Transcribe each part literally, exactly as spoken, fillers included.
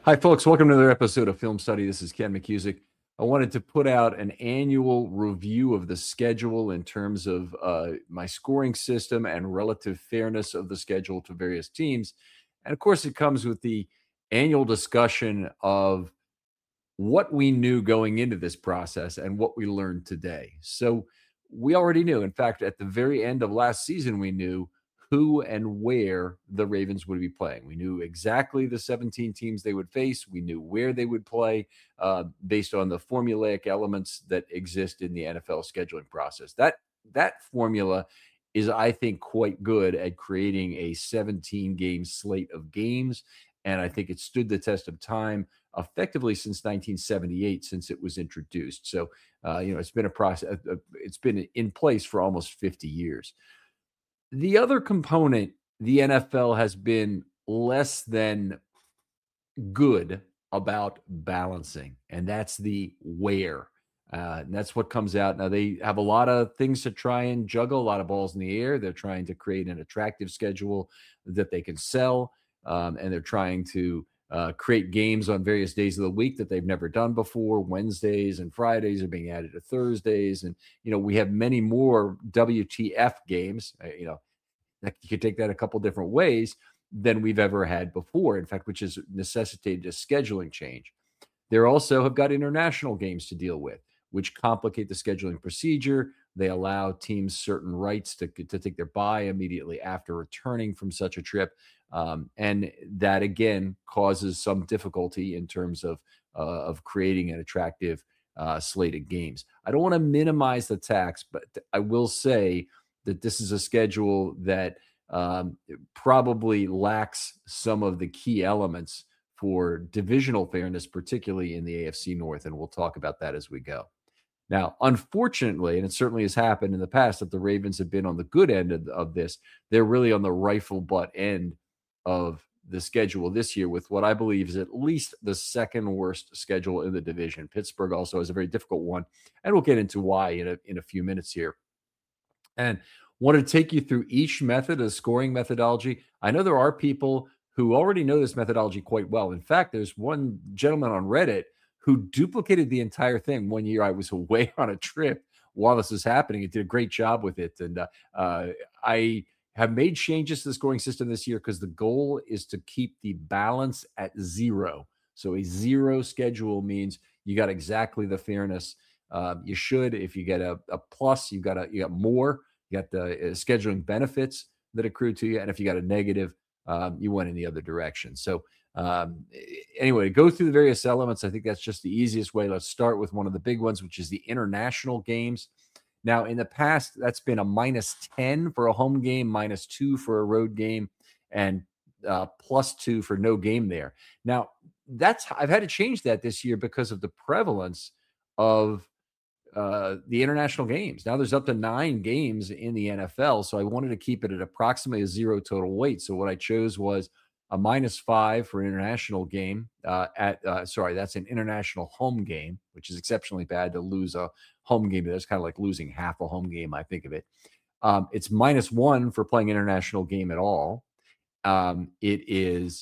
Hi, folks. Welcome to another episode of Film Study. This is Ken McCusick. I wanted to put out an annual review of the schedule in terms of uh, my scoring system and relative fairness of the schedule to various teams. And of course, it comes with the annual discussion of what we knew going into this process and what we learned today. So we already knew. In fact, at the very end of last season, we knew who and where the Ravens would be playing. We knew exactly the seventeen teams they would face. We knew where they would play uh, based on the formulaic elements that exist in the N F L scheduling process. That that formula is, I think, quite good at creating a seventeen-game slate of games, and I think it stood the test of time effectively since nineteen seventy-eight, since it was introduced. So, uh, you know, it's been a process. Uh, it's been in place for almost fifty years. The other component, the N F L has been less than good about balancing, and that's the where. Uh, and that's what comes out. Now, they have a lot of things to try and juggle, a lot of balls in the air. They're trying to create an attractive schedule that they can sell, um, and they're trying to uh, create games on various days of the week that they've never done before. Wednesdays and Fridays are being added to Thursdays. And, you know, we have many more W T F games, uh, you know, you could take that a couple different ways than we've ever had before, in fact, which has necessitated a scheduling change. They also have got international games to deal with, which complicate the scheduling procedure. They allow teams certain rights to, to take their bye immediately after returning from such a trip. Um, and that, again, causes some difficulty in terms of, uh, of creating an attractive uh, slate of games. I don't want to minimize the tax, but I will say that this is a schedule that um, probably lacks some of the key elements for divisional fairness, particularly in the A F C North, and we'll talk about that as we go. Now, unfortunately, and it certainly has happened in the past that the Ravens have been on the good end of, of this, they're really on the rifle butt end of the schedule this year with what I believe is at least the second worst schedule in the division. Pittsburgh also has a very difficult one, and we'll get into why in a, in a few minutes here. And want to take you through each method of scoring methodology. I know there are people who already know this methodology quite well. In fact, there's one gentleman on Reddit who duplicated the entire thing one year. I was away on a trip while this was happening. It did a great job with it. And uh, uh, I have made changes to the scoring system this year because the goal is to keep the balance at zero. So a zero schedule means you got exactly the fairness uh, you should. If you get a, a plus, you got a, you got more. You got the uh, scheduling benefits that accrue to you. And if you got a negative, um, you went in the other direction. So um, anyway, to go through the various elements, I think that's just the easiest way. Let's start with one of the big ones, which is the international games. Now, in the past, that's been a minus ten for a home game, minus two for a road game, and uh, plus two for no game there. Now, that's I've had to change that this year because of the prevalence of uh, the international games. Now there's up to nine games in the N F L. So I wanted to keep it at approximately a zero total weight. So what I chose was a minus five for an international game uh, at, uh, sorry, that's an international home game, which is exceptionally bad to lose a home game. That's kind of like losing half a home game, I think of it. Um, it's minus one for playing international game at all. Um, it is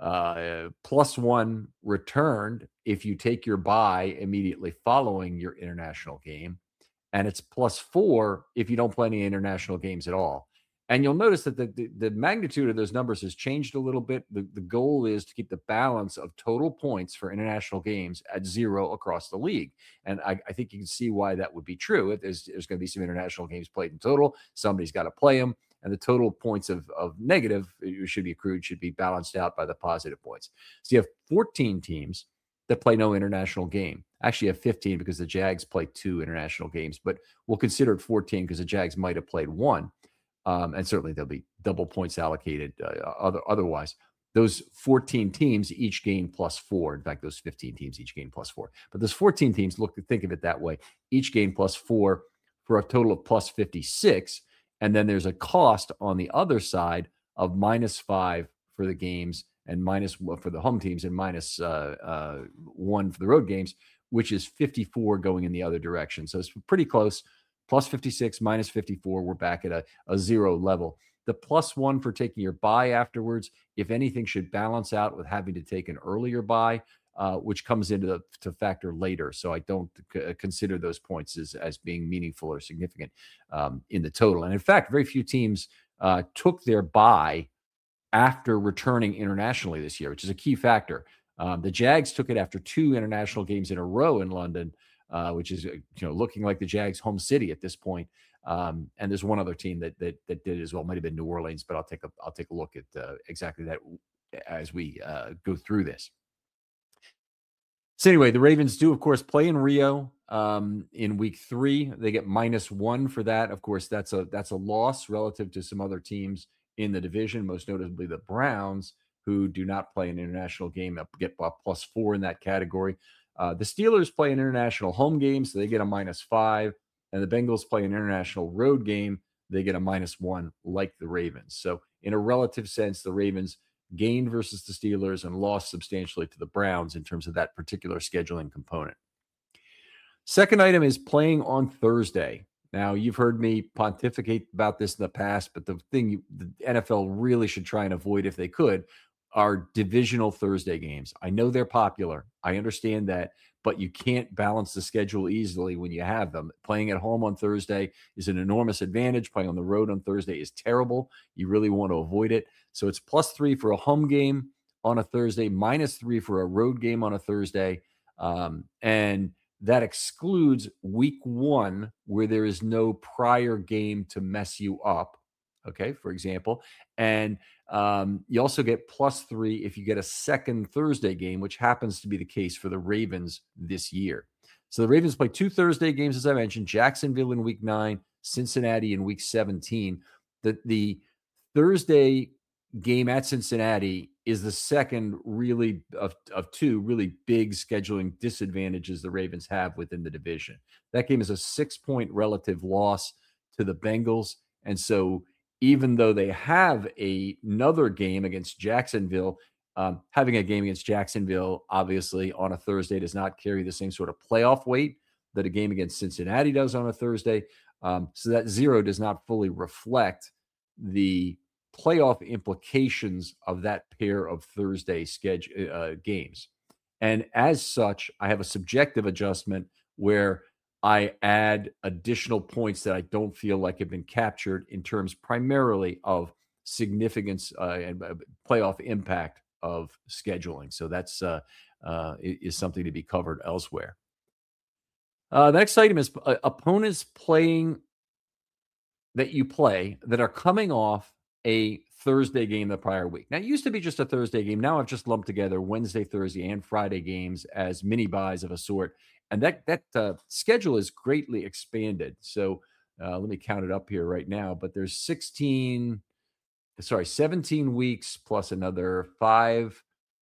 uh, plus one returned if you take your bye immediately following your international game. And it's plus four if you don't play any international games at all. And you'll notice that the, the, the magnitude of those numbers has changed a little bit. The, the goal is to keep the balance of total points for international games at zero across the league. And I, I think you can see why that would be true. If there's, there's going to be some international games played in total. Somebody's got to play them. And the total points of, of negative should be accrued, should be balanced out by the positive points. So you have fourteen teams that play no international game. Actually, you have fifteen because the Jags play two international games, but we'll consider it fourteen because the Jags might have played one. Um, and certainly there'll be double points allocated uh, other, otherwise. Those fourteen teams each gain plus four. In fact, those fifteen teams each gain plus four. But those fourteen teams, look, think of it that way, each gain plus four for a total of plus fifty-six. And then there's a cost on the other side of minus five for the games and minus for the home teams and minus uh, uh, one for the road games, which is fifty-four going in the other direction. So it's pretty close. Plus fifty-six, minus fifty-four. We're back at a, a zero level. The plus one for taking your bye afterwards, if anything, should balance out with having to take an earlier bye, uh, which comes into the to factor later. So I don't c- consider those points as, as being meaningful or significant um, in the total. And in fact, very few teams uh, took their bye after returning internationally this year, which is a key factor. Um, the Jags took it after two international games in a row in London, uh, which is uh, you know looking like the Jags' home city at this point. Um, and there's one other team that that that did it as well. It might have been New Orleans, but I'll take a I'll take a look at uh, exactly that as we uh, go through this. So anyway, the Ravens do, of course, play in Rio um, in week three. They get minus one for that. Of course, that's a that's a loss relative to some other teams in the division, most notably the Browns, who do not play an international game, get a plus four in that category. Uh, the Steelers play an international home game, so they get a minus five, and the Bengals play an international road game. They get a minus one, like the Ravens. So in a relative sense, the Ravens gained versus the Steelers and lost substantially to the Browns in terms of that particular scheduling component. Second item is playing on Thursday. Now, you've heard me pontificate about this in the past, but the thing you, the N F L really should try and avoid if they could are divisional Thursday games. I know they're popular. I understand that, but you can't balance the schedule easily when you have them. Playing at home on Thursday is an enormous advantage. Playing on the road on Thursday is terrible. You really want to avoid it. So it's plus three for a home game on a Thursday, minus three for a road game on a Thursday. Um, and that excludes week one, where there is no prior game to mess you up. Okay, for example. And um, you also get plus three if you get a second Thursday game, which happens to be the case for the Ravens this year. So the Ravens play two Thursday games, as I mentioned, Jacksonville in week nine, Cincinnati in week seventeen. The, the Thursday game at Cincinnati is the second really of, of two really big scheduling disadvantages the Ravens have within the division. That game is a six-point relative loss to the Bengals. And so even though they have a, another game against Jacksonville, um, having a game against Jacksonville, obviously, on a Thursday does not carry the same sort of playoff weight that a game against Cincinnati does on a Thursday. Um, so that zero does not fully reflect the playoff implications of that pair of Thursday schedule uh, games. And as such, I have a subjective adjustment where I add additional points that I don't feel like have been captured in terms primarily of significance uh, and uh, playoff impact of scheduling. So that's uh, uh, is something to be covered elsewhere. Uh, the next item is uh, opponents playing that you play that are coming off a Thursday game the prior week. Now, it used to be just a Thursday game. Now I've just lumped together Wednesday, Thursday, and Friday games as mini buys of a sort. And that that uh, schedule is greatly expanded. So uh, let me count it up here right now. But there's sixteen, sorry, seventeen weeks plus another five,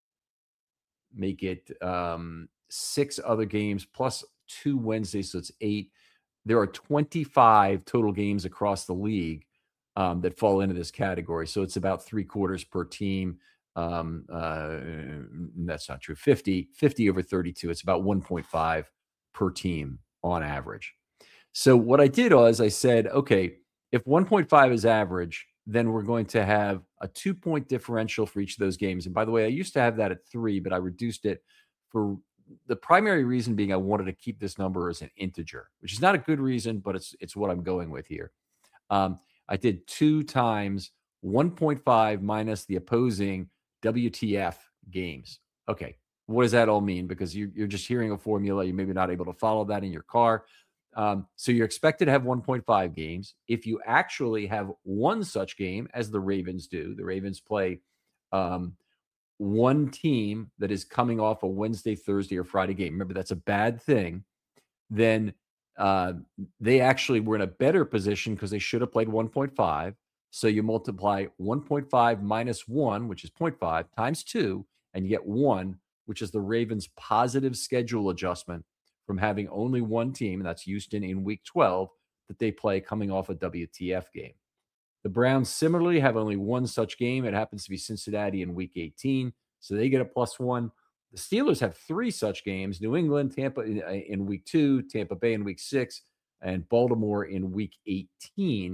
make it um, six other games plus two Wednesdays. So it's eight. There are twenty-five total games across the league um, that fall into this category. So it's about three quarters per team. Um, uh, that's not true. fifty, fifty over thirty-two. It's about one point five per team on average. So what I did was I said, okay, if one point five is average, then we're going to have a two point differential for each of those games. And by the way, I used to have that at three, but I reduced it for the primary reason being I wanted to keep this number as an integer, which is not a good reason, but it's it's what I'm going with here. Um, I did two times one point five minus the opposing W T F games. Okay, what does that all mean? Because you're, you're just hearing a formula. You're maybe not able to follow that in your car. Um, so you're expected to have one point five games. If you actually have one such game, as the Ravens do, the Ravens play um, one team that is coming off a Wednesday, Thursday, or Friday game. Remember, that's a bad thing. Then uh, they actually were in a better position because they should have played one point five. So you multiply one point five minus one, which is zero point five, times two, and you get one, which is the Ravens' positive schedule adjustment from having only one team, and that's Houston in week twelve, that they play coming off a W T F game. The Browns similarly have only one such game. It happens to be Cincinnati in week eighteen, so they get a plus one. The Steelers have three such games: New England, Tampa in, in week two, Tampa Bay in week six, and Baltimore in week eighteen.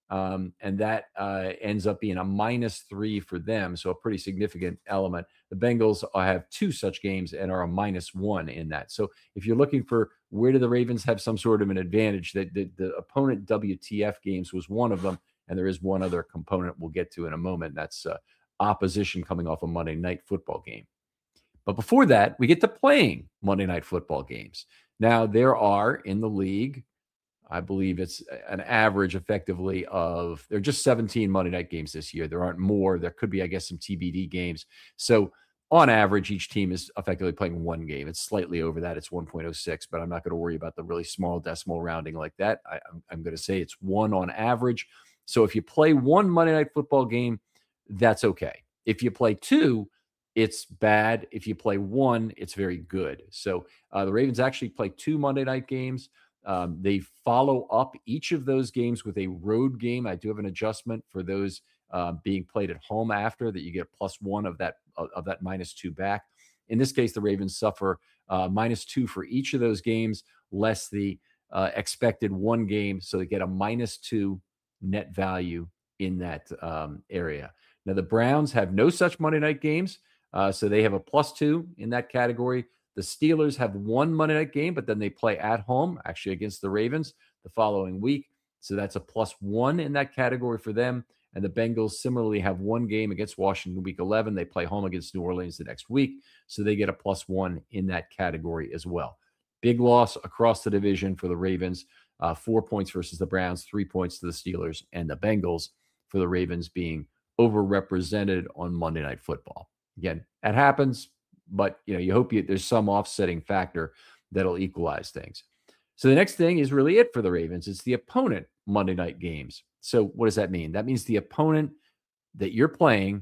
Um, and that uh, ends up being a minus three for them, so a pretty significant element. The Bengals have two such games and are a minus one in that. So if you're looking for where do the Ravens have some sort of an advantage, that the, the opponent W T F games was one of them, and there is one other component we'll get to in a moment. That's uh, opposition coming off a Monday Night Football game. But before that, we get to playing Monday Night Football games. Now, there are in the league, I believe it's an average effectively of, there are just seventeen Monday night games this year. There aren't more. There could be, I guess, some T B D games. So on average, each team is effectively playing one game. It's slightly over that. It's one point oh six, but I'm not going to worry about the really small decimal rounding like that. I, I'm, I'm going to say it's one on average. So if you play one Monday Night Football game, that's okay. If you play two, it's bad. If you play one, it's very good. So uh, the Ravens actually play two Monday night games. Um, they follow up each of those games with a road game. I do have an adjustment for those uh, being played at home after that. You get plus one of that of that minus two back. In this case, the Ravens suffer uh, minus two for each of those games, less the uh, expected one game. So they get a minus two net value in that um, area. Now, the Browns have no such Monday night games. Uh, so they have a plus two in that category. The Steelers have one Monday night game, but then they play at home, actually against the Ravens the following week. So that's a plus one in that category for them. And the Bengals similarly have one game against Washington week eleven. They play home against New Orleans the next week. So they get a plus one in that category as well. Big loss across the division for the Ravens. Uh, four points versus the Browns, three points to the Steelers and the Bengals, for the Ravens being overrepresented on Monday Night Football. Again, that happens, but you know, you hope you, there's some offsetting factor that'll equalize things. So the next thing is really it for the Ravens. It's the opponent Monday night games. So what does that mean? That means the opponent that you're playing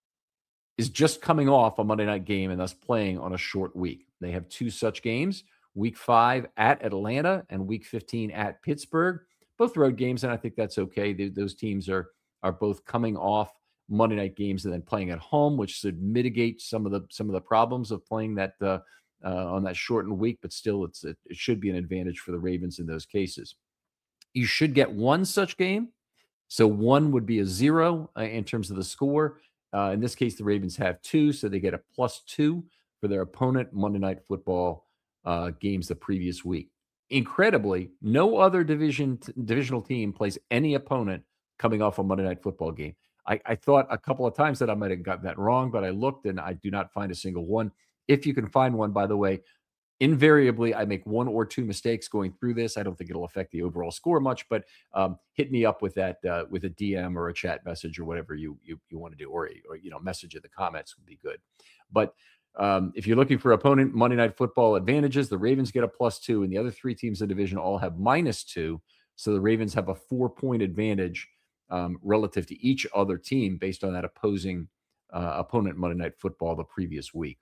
is just coming off a Monday night game and thus playing on a short week. They have two such games, week five at Atlanta and week fifteen at Pittsburgh, both road games. And I think that's okay. They, those teams are, are both coming off Monday night games and then playing at home, which should mitigate some of the some of the problems of playing that uh, uh, on that shortened week. But still, it's it, it should be an advantage for the Ravens in those cases. You should get one such game, so one would be a zero uh, in terms of the score. Uh, in this case, the Ravens have two, so they get a plus two for their opponent Monday Night Football uh, games the previous week. Incredibly, no other division t- divisional team plays any opponent coming off a Monday Night Football game. I, I thought a couple of times that I might have gotten that wrong, but I looked and I do not find a single one. If you can find one, by the way, invariably I make one or two mistakes going through this. I don't think it'll affect the overall score much, but um, hit me up with that uh, with a D M or a chat message or whatever you you, you want to do, or or you know, message in the comments would be good. But um, if you're looking for opponent Monday Night Football advantages, the Ravens get a plus two, and the other three teams in the division all have minus two. So the Ravens have a four point advantage Um, relative to each other team based on that opposing uh, opponent Monday Night Football the previous week.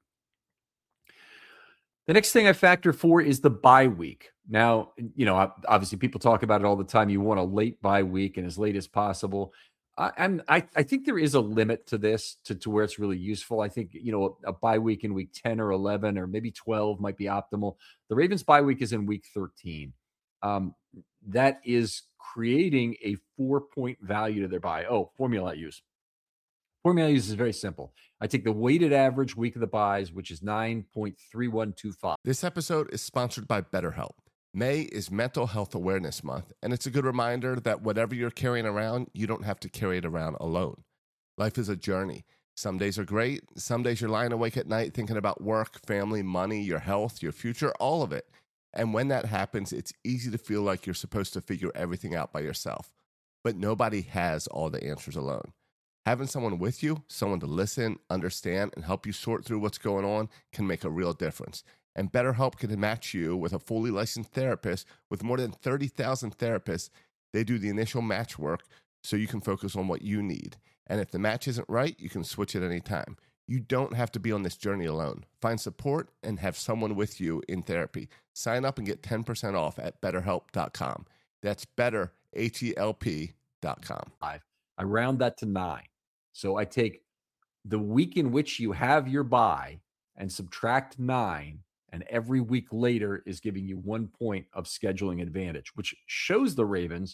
The next thing I factor for is the bye week. Now, you know, obviously people talk about it all the time. You want a late bye week and as late as possible. I, I'm, I, I think there is a limit to this to, to where it's really useful. I think, you know, a, a bye week in week ten or eleven or maybe twelve might be optimal. The Ravens bye week is in week thirteen. Um, that is creating a four-point value to their bye. Oh, formula I use. Formula I use is very simple. I take the weighted average week of the buys, which is nine point three one two five. This episode is sponsored by BetterHelp. May is Mental Health Awareness Month, and it's a good reminder that whatever you're carrying around, you don't have to carry it around alone. Life is a journey. Some days are great. Some days you're lying awake at night thinking about work, family, money, your health, your future, all of it. And when that happens, it's easy to feel like you're supposed to figure everything out by yourself. But nobody has all the answers alone. Having someone with you, someone to listen, understand, and help you sort through what's going on can make a real difference. And BetterHelp can match you with a fully licensed therapist. With more than thirty thousand therapists, they do the initial match work so you can focus on what you need. And if the match isn't right, you can switch at any time. You don't have to be on this journey alone. Find support and have someone with you in therapy. Sign up and get ten percent off at better help dot com. That's better, H E L P dot com. I round that to nine. So I take the week in which you have your bye and subtract nine, and every week later is giving you one point of scheduling advantage, which shows the Ravens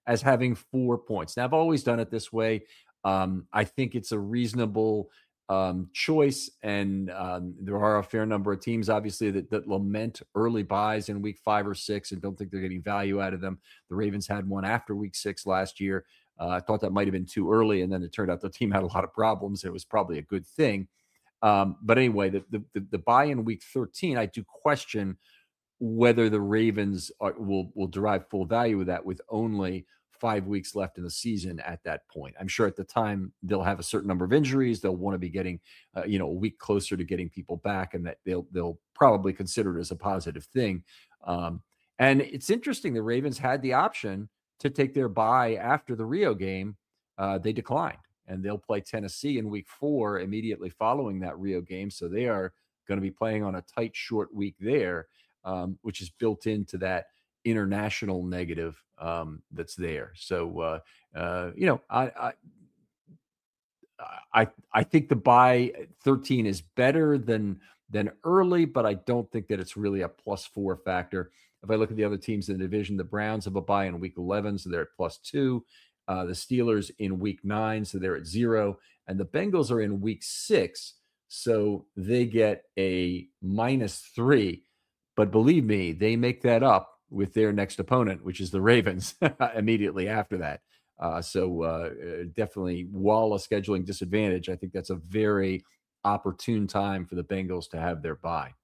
as having four points. Now, I've always done it this way. Um, I think it's a reasonable um, choice, and um, there are a fair number of teams, obviously, that, that lament early buys in week five or six and don't think they're getting value out of them. The Ravens had one after week six last year. Uh, I thought that might have been too early, and then it turned out the team had a lot of problems. It was probably a good thing. Um, but anyway, the, the, the, the buy in week thirteen, I do question whether the Ravens are, will will derive full value of that with only five weeks left in the season at that point. I'm sure at the time they'll have a certain number of injuries. They'll want to be getting, uh, you know, a week closer to getting people back, and that they'll they'll probably consider it as a positive thing. Um, and it's interesting. The Ravens had the option to take their bye after the Rio game. Uh, they declined, and they'll play Tennessee in week four immediately following that Rio game. So they are going to be playing on a tight, short week there. Um, which is built into that international negative um, that's there. So, uh, uh, you know, I, I, I, I think the buy thirteen is better than than early, but I don't think that it's really a plus four factor. If I look at the other teams in the division, the Browns have a buy in week eleven, so they're at plus two. Uh, the Steelers in week nine, so they're at zero, and the Bengals are in week six, so they get a minus three. But believe me, they make that up with their next opponent, which is the Ravens, immediately after that. Uh, so uh, definitely, while a scheduling disadvantage, I think that's a very opportune time for the Bengals to have their bye.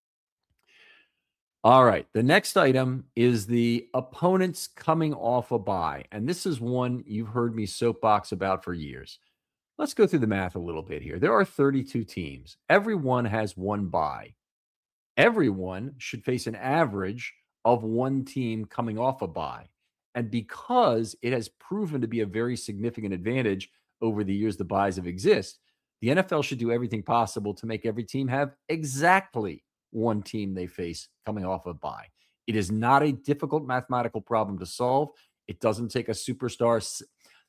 All right. The next item is the opponents coming off a bye. And this is one you've heard me soapbox about for years. Let's go through the math a little bit here. There are thirty-two teams. Everyone has one bye. Everyone should face an average of one team coming off a bye. And because it has proven to be a very significant advantage over the years the byes have existed, the N F L should do everything possible to make every team have exactly one team they face coming off a bye. It is not a difficult mathematical problem to solve. It doesn't take a superstar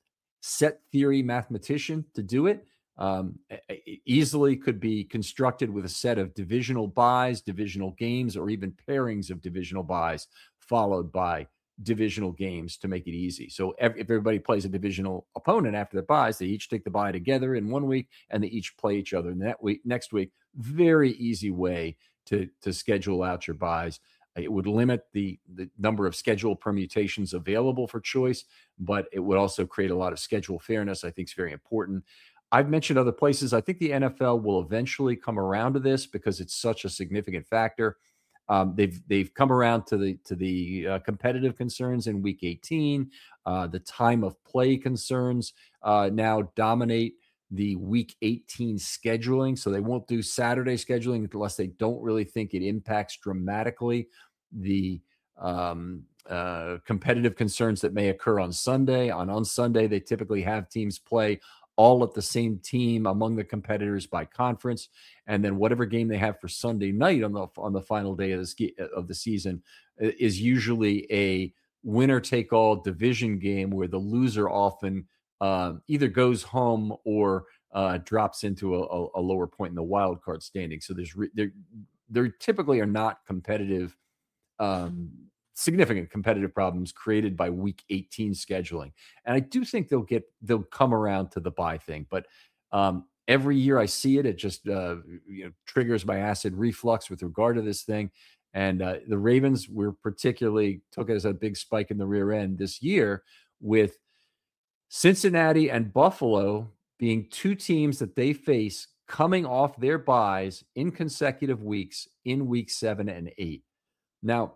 set theory mathematician to do it. Um, it easily could be constructed with a set of divisional byes, divisional games, or even pairings of divisional byes followed by divisional games to make it easy. So if everybody plays a divisional opponent after the byes, they each take the bye together in one week, and they each play each other in that week. Next week, very easy way to to schedule out your byes. It would limit the, the number of schedule permutations available for choice, but it would also create a lot of schedule fairness. I think is very important. I've mentioned other places. I think the N F L will eventually come around to this because it's such a significant factor. Um, they've they've come around to the to the uh, competitive concerns in Week eighteen. Uh, the time of play concerns uh, now dominate the Week eighteen scheduling, so they won't do Saturday scheduling unless they don't really think it impacts dramatically the um, uh, competitive concerns that may occur on Sunday. On on Sunday, they typically have teams play all at the same team among the competitors by conference, and then whatever game they have for Sunday night on the on the final day of the ski, of the season is usually a winner take all division game where the loser often uh, either goes home or uh, drops into a, a lower point in the wild card standing. So there's re- there there typically are not competitive. Um, significant competitive problems created by week eighteen scheduling. And I do think they'll get, they'll come around to the bye thing, but um, every year I see it, it just uh, you know, triggers my acid reflux with regard to this thing. And uh, the Ravens were particularly took it as a big spike in the rear end this year with Cincinnati and Buffalo being two teams that they face coming off their byes in consecutive weeks in week seven and eight. Now,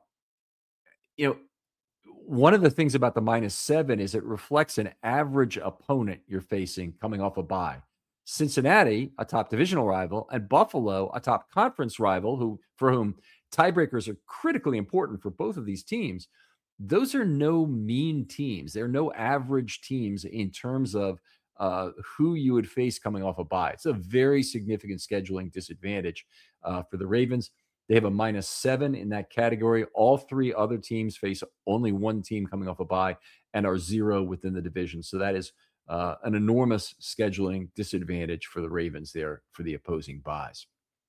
you know, one of the things about the minus seven is it reflects an average opponent you're facing coming off a bye. Cincinnati, a top divisional rival, and Buffalo, a top conference rival, who for whom tiebreakers are critically important for both of these teams. Those are no mean teams. They're no average teams in terms of uh, who you would face coming off a bye. It's a very significant scheduling disadvantage uh, for the Ravens. They have a minus seven in that category. All three other teams face only one team coming off a bye and are zero within the division. So that is uh, an enormous scheduling disadvantage for the Ravens there for the opposing byes.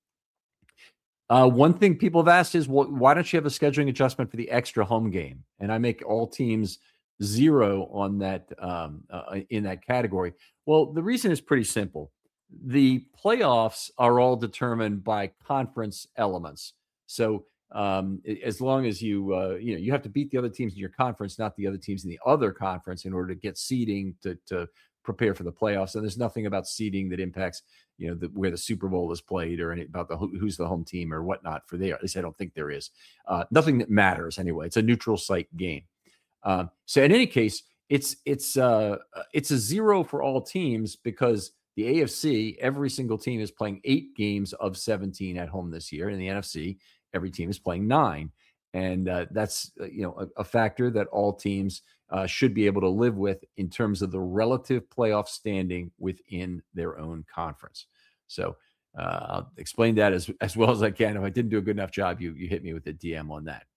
Uh, one thing people have asked is, well, why don't you have a scheduling adjustment for the extra home game? And I make all teams zero on that um, uh, in that category? Well, the reason is pretty simple. The playoffs are all determined by conference elements. So um, as long as you uh, you know you have to beat the other teams in your conference, not the other teams in the other conference, in order to get seeding to to prepare for the playoffs. And there's nothing about seeding that impacts you know the, where the Super Bowl is played or any, about the who's the home team or whatnot for there. At least I don't think there is. Uh, nothing that matters anyway. It's a neutral site game. Um, so in any case, it's it's uh, it's a zero for all teams because the A F C, every single team is playing eight games of seventeen at home this year. In the N F C, every team is playing nine. And uh, that's, uh, you know, a, a factor that all teams uh, should be able to live with in terms of the relative playoff standing within their own conference. So uh, I'll explain that as, as well as I can. If I didn't do a good enough job, you, you hit me with a D M on that.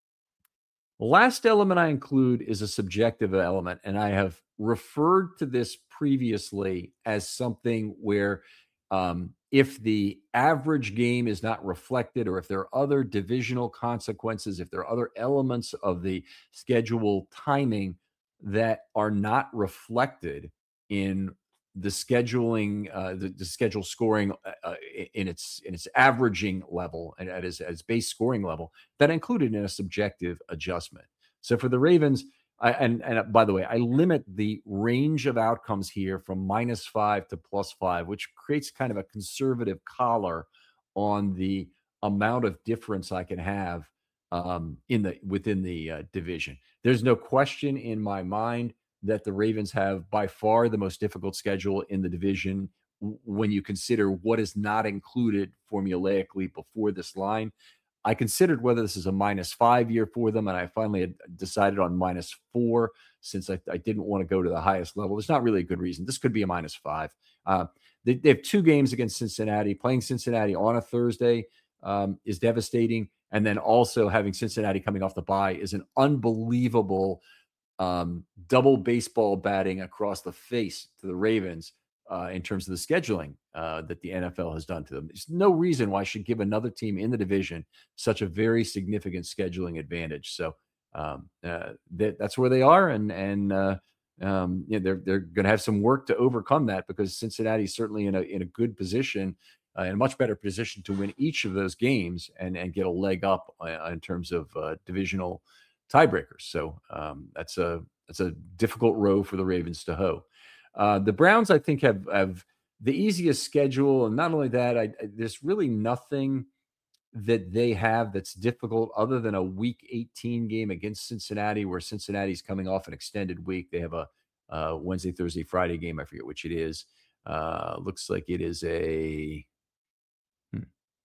The last element I include is a subjective element, and I have referred to this previously as something where um, if the average game is not reflected, or if there are other divisional consequences, if there are other elements of the schedule timing that are not reflected in the scheduling, uh, the, the schedule scoring uh, uh, in its in its averaging level and at its, its base scoring level, that included in a subjective adjustment. So for the Ravens, I, and and uh, by the way, I limit the range of outcomes here from minus five to plus five, which creates kind of a conservative collar on the amount of difference I can have um, in the within the uh, division. There's no question in my mind that the Ravens have by far the most difficult schedule in the division when you consider what is not included formulaically before this line. I considered whether this is a minus five year for them, and I finally had decided on minus four since I, I didn't want to go to the highest level. There's not really a good reason. This could be a minus five. Uh, they, they have two games against Cincinnati. Playing Cincinnati on a Thursday um, is devastating, and then also having Cincinnati coming off the bye is an unbelievable um, double baseball batting across the face to the Ravens uh, in terms of the scheduling uh, that the N F L has done to them. There's no reason why I should give another team in the division such a very significant scheduling advantage. So um, uh, that, that's where they are, and and uh, um, you know, they're they're going to have some work to overcome that, because Cincinnati is certainly in a in a good position, uh, in a much better position to win each of those games and and get a leg up uh, in terms of uh, divisional tiebreakers. So um, that's a that's a difficult row for the Ravens to hoe. Uh, the Browns, I think, have have the easiest schedule, and not only that, I, I, there's really nothing that they have that's difficult other than a Week eighteen game against Cincinnati, where Cincinnati's coming off an extended week. They have a uh, Wednesday, Thursday, Friday game. I forget which it is. Uh, looks like it is a hmm.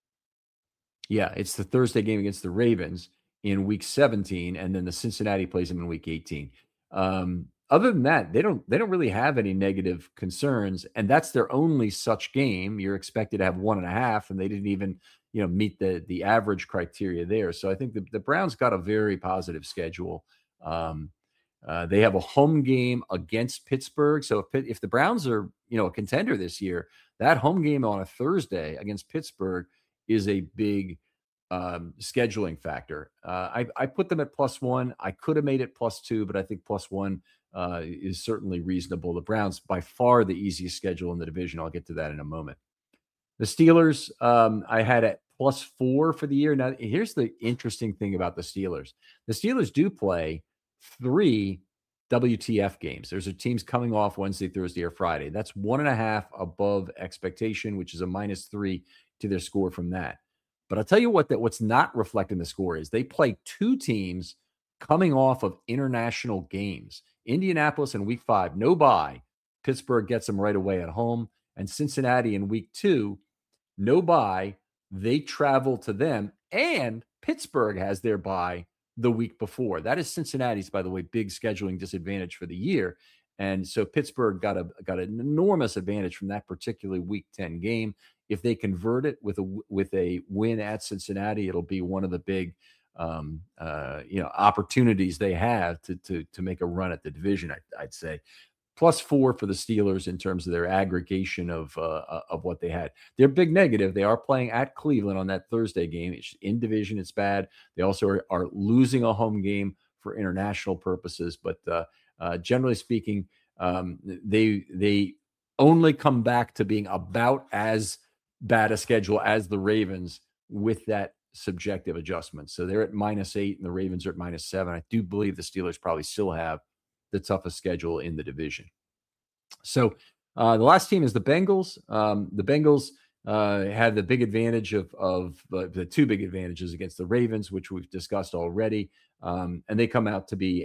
yeah, it's the Thursday game against the Ravens in week seventeen, and then the Cincinnati plays them in week eighteen. Um, other than that, they don't they don't really have any negative concerns, and that's their only such game. You're expected to have one and a half, and they didn't even you know meet the the average criteria there. So I think the, the Browns got a very positive schedule. Um, uh, they have a home game against Pittsburgh. So if if the Browns are you know a contender this year, that home game on a Thursday against Pittsburgh is a big um, scheduling factor. Uh, I, I put them at plus one. I could have made it plus two, but I think plus one uh, is certainly reasonable. The Browns, by far the easiest schedule in the division. I'll get to that in a moment. The Steelers, um, I had at plus four for the year. Now, here's the interesting thing about the Steelers. The Steelers do play three W T F games. There's a teams coming off Wednesday, Thursday, or Friday. That's one and a half above expectation, which is a minus three to their score from that. But I'll tell you what, that what's not reflecting the score is they play two teams coming off of international games. Indianapolis in week five, no bye. Pittsburgh gets them right away at home. And Cincinnati in week two, no bye. They travel to them, and Pittsburgh has their bye the week before. That is Cincinnati's, by the way, big scheduling disadvantage for the year. And so Pittsburgh got a got an enormous advantage from that particular week ten game. If they convert it with a with a win at Cincinnati, it'll be one of the big um, uh, you know opportunities they have to to to make a run at the division. I, I'd say plus four for the Steelers in terms of their aggregation of uh, of what they had. Their big negative, they are playing at Cleveland on that Thursday game. It's in division, it's bad. They also are, are losing a home game for international purposes. But uh, uh, generally speaking, um, they they only come back to being about as bad a schedule as the Ravens with that subjective adjustment. So they're at minus eight and the Ravens are at minus seven. I do believe the Steelers probably still have the toughest schedule in the division. So uh, the last team is the Bengals. Um, the Bengals uh, had the big advantage of, of uh, the two big advantages against the Ravens, which we've discussed already. Um, and they come out to be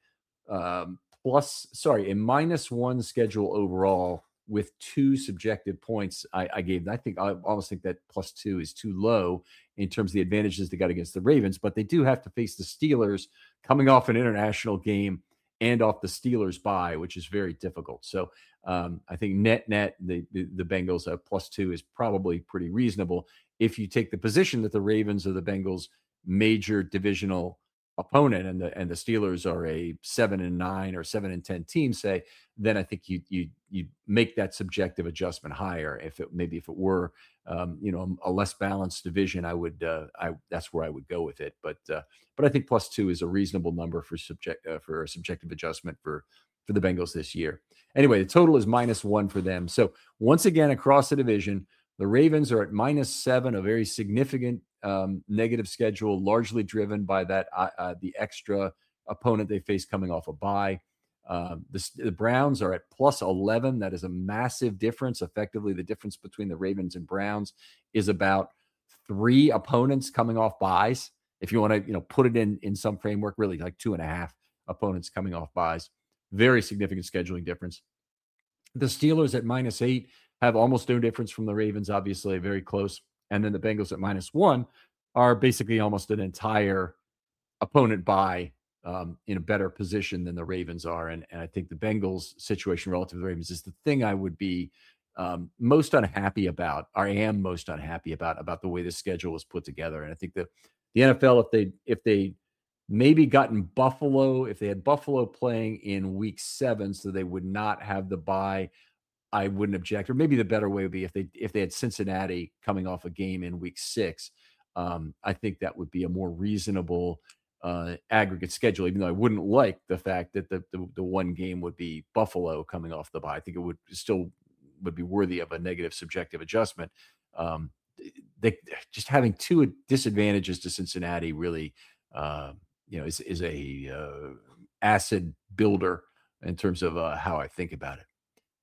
a um, plus, sorry, a minus one schedule overall with two subjective points. I, I gave, I think, I almost think that plus two is too low in terms of the advantages they got against the Ravens, but they do have to face the Steelers coming off an international game and off the Steelers bye, which is very difficult. So um, I think net net, the, the, the Bengals at plus two is probably pretty reasonable. If you take the position that the Ravens are the Bengals' major divisional opponent and the and the Steelers are a seven and nine or seven and ten team, say, then I think you you you make that subjective adjustment higher. If it maybe if it were um, you know a less balanced division, I would uh, I that's where I would go with it. But uh, but I think plus two is a reasonable number for subject uh, for a subjective adjustment for for the Bengals this year. Anyway, the total is minus one for them. So once again across the division, the Ravens are at minus seven, a very significant um, negative schedule, largely driven by that uh, uh, the extra opponent they face coming off a bye. Uh, the, the Browns are at plus eleven. That is a massive difference. Effectively, the difference between the Ravens and Browns is about three opponents coming off byes. If you want to, you know, put it in in some framework, really like two and a half opponents coming off byes. Very significant scheduling difference. The Steelers at minus eight have almost no difference from the Ravens, obviously very close. And then the Bengals at minus one are basically almost an entire opponent bye um, in a better position than the Ravens are. And, and I think the Bengals situation relative to the Ravens is the thing I would be um, most unhappy about, or I am most unhappy about, about the way the schedule was put together. And I think that the N F L, if they, if they maybe gotten Buffalo, if they had Buffalo playing in week seven, so they would not have the bye, I wouldn't object. Or maybe the better way would be if they if they had Cincinnati coming off a game in week six. Um, I think that would be a more reasonable uh, aggregate schedule, even though I wouldn't like the fact that the, the the one game would be Buffalo coming off the bye. I think it would still would be worthy of a negative subjective adjustment. Um, they just having two disadvantages to Cincinnati really, uh, you know, is is a uh, acid builder in terms of uh, how I think about it.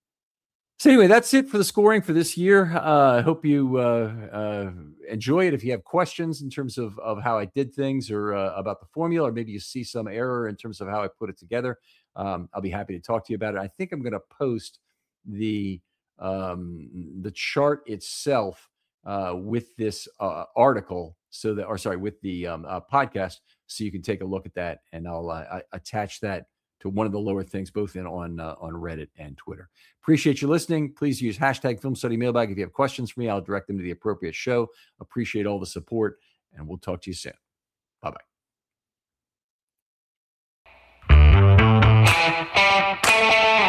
So anyway, that's it for the scoring for this year. Uh, I hope you uh, uh, enjoy it. If you have questions in terms of, of how I did things or uh, about the formula, or maybe you see some error in terms of how I put it together, um, I'll be happy to talk to you about it. I think I'm going to post the um, the chart itself uh, with this uh, article, so that, or sorry, with the um, uh, podcast, so you can take a look at that, and I'll uh, I attach that to one of the lower things, both in on uh, on Reddit and Twitter. Appreciate you listening. Please use hashtag Film Study Mailbag. If you have questions for me, I'll direct them to the appropriate show. Appreciate all the support, and we'll talk to you soon. Bye-bye.